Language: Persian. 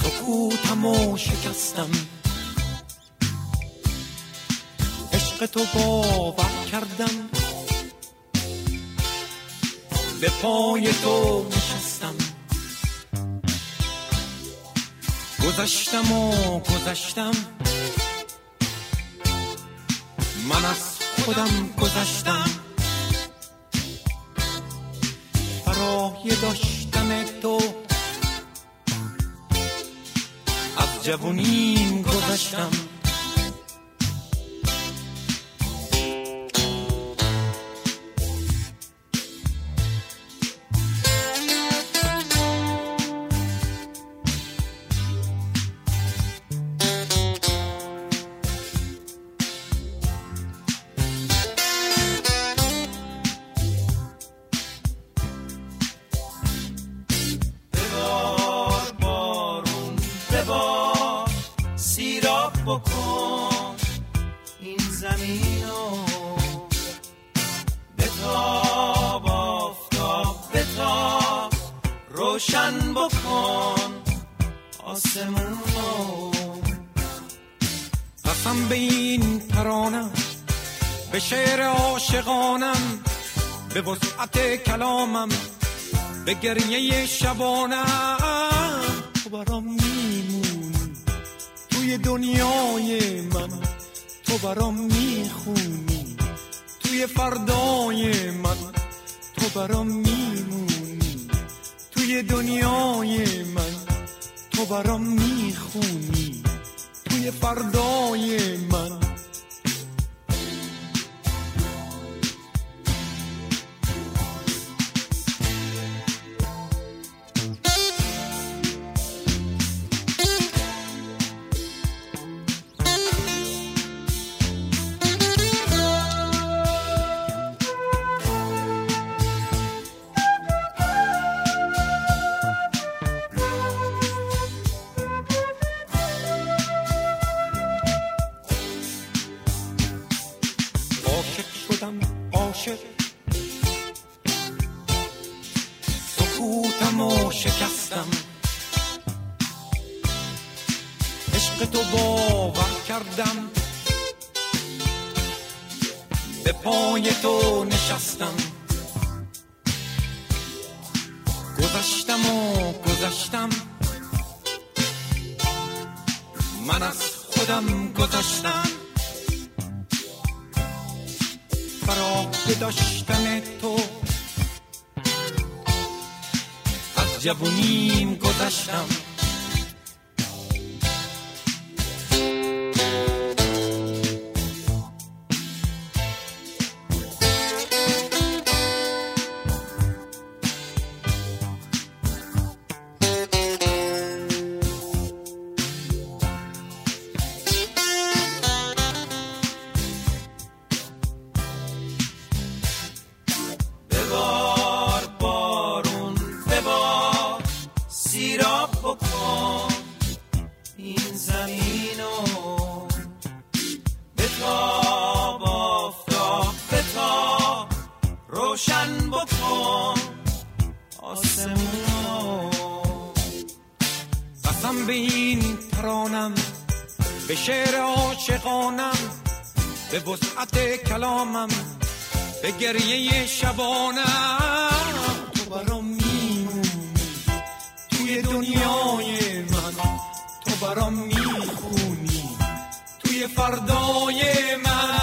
سکوتمو شکستم، عشق تو باور کردم، به پای تو نشستم. گذشتم و گذشتم، من از خودم گذشتم، برای داشتن تو از جوونیم گذشتم. بکن این زمینو، بتاب آفتاب، بتاب روشن بکن آسمونو. قسم به این ترانم، به شعر عاشقانم، به وسعت کلامم، به گریه شبانم. تو برام میمونی توی دنیای من، تو برام میخونی توی فردای من، تو برام میمونی توی دنیای من، تو برام میخونی توی فردای من. عاشق سکوتمو شکستم، عشق تو باور کردم، به پای تو نشستم. گذشتم و گذشتم، من از خودم گذشتم، برای داشتن تو از جوونیم گذشتم. روشن بکن آسمونو. قسم به این ترانم، به شعر عاشقانم، به وسعت کلامم، به گریه شبانم. تو برام میمونی توی دنیای من، تو برام میخونی توی فردای من.